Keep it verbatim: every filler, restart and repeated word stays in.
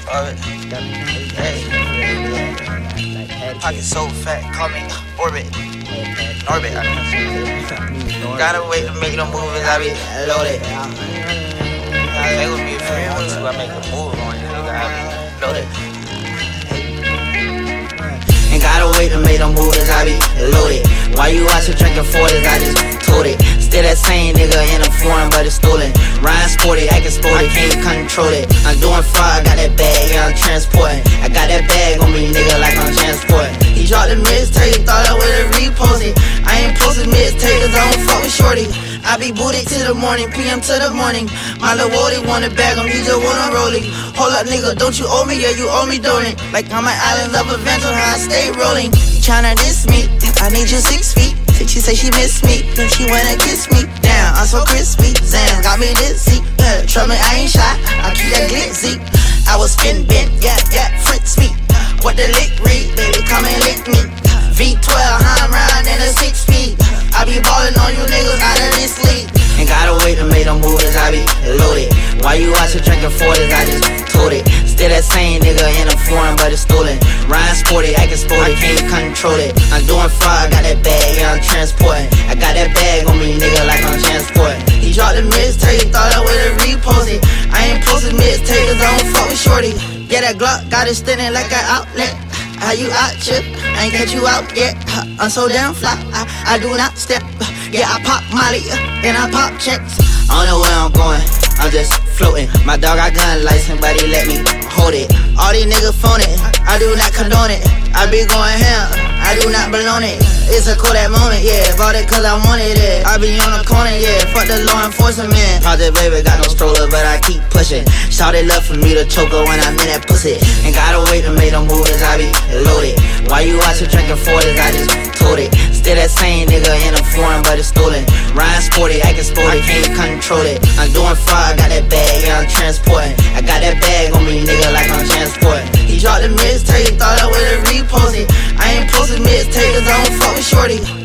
Orbit. Hey. Pocket so fat, call me Orbit. Orbit. I mean. Gotta wait to make no moves, I be loaded. They would be a free one too. I make a move on you, nigga. I be loaded. Ain't gotta wait to make no moves, I be loaded. Why you out here drinking forties? I just told it. Still that same nigga in a foreign, but it's stolen. Ryan sporty, acting sporty, can't control it. I'm doing fraud, I got that bag, yeah, I'm transporting. I got that bag on me, nigga, like I'm transporting. He dropped the mixtape, thought I would've reposted. I ain't posted mixtape, cause I don't fuck with shorty. I be booted till the morning, P M to the morning. My little Wody wanna bag him, he just wanna roll it. Hold up, nigga, don't you owe me? Yeah, you owe me, don't it? Like I'm an island of adventure, how I stay rolling. You tryna diss me? I need you six feet. She say she miss me, then she wanna kiss me. Damn, I'm so crispy. Zan got me dizzy. Yeah, trust me, I ain't shy. I keep that glitzy. I was spin bent, yeah, yeah, Fritz me. What the lick read, baby, come and lick me. V twelve, I'm riding in a six speed. I be ballin' on you niggas out of this league. Ain't gotta wait to make them moves, I be loaded. Why you out here drinking forties? I just told it. Still that same nigga in a foreign, but it's stolen. Ryan sporty, acting sporty, can't control it. I'm doing fraud, I got that bag, yeah, I'm transporting. I got that bag on me, nigga, like I'm transporting. He dropped the mixtape, thought I would've reposted. I ain't posted mixtape, cause I don't fuck with shorty. Yeah, that Glock got it standing like an outlet. How you out, chip? I ain't catch you out yet. I'm so damn fly, I, I do not step. Yeah, I pop Molly, and I pop checks. I don't know where I'm going, I'm just floating. My dog got gun license, but he let me hold it. All these niggas phone it, I do not condone it. I be going ham, I do not belong it. It's a cool that moment, yeah, bought it cause I wanted it. I be on the corner, yeah, fuck the law enforcement. Project baby got no stroller, but I keep pushing. Shawty love for me to choke her when I'm in that pussy. Ain't gotta wait to make them moves, I be loaded. Why you out here drinking forties? I just told it. Still that same nigga in a foreign, but it's stolen. Ryan sporty, acting sporty, can't control it. I'm doing fraud, I got that bag, yeah, I'm transporting. I got that bag on me, nigga, like I'm transporting. He dropped the mixtape, thought I would've reposted. I ain't posted mixtape, cause I don't fuck with shorty.